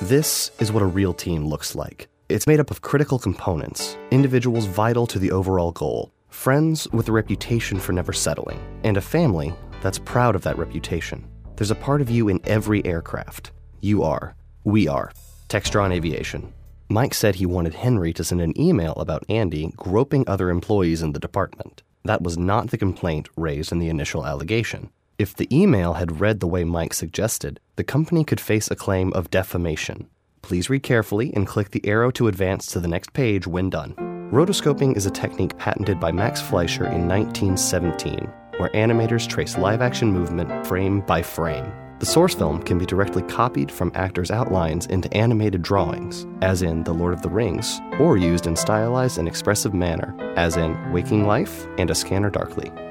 This is what a real team looks like. It's made up of critical components, individuals vital to the overall goal, friends with a reputation for never settling, and a family that's proud of that reputation. There's a part of you in every aircraft. You are. We are. Textron Aviation. Mike said he wanted Henry to send an email about Andy groping other employees in the department. That was not the complaint raised in the initial allegation. If the email had read the way Mike suggested, the company could face a claim of defamation. Please read carefully and click the arrow to advance to the next page when done. Rotoscoping is a technique patented by Max Fleischer in 1917, where animators trace live-action movement frame by frame. The source film can be directly copied from actors' outlines into animated drawings, as in The Lord of the Rings, or used in stylized and expressive manner, as in Waking Life and A Scanner Darkly.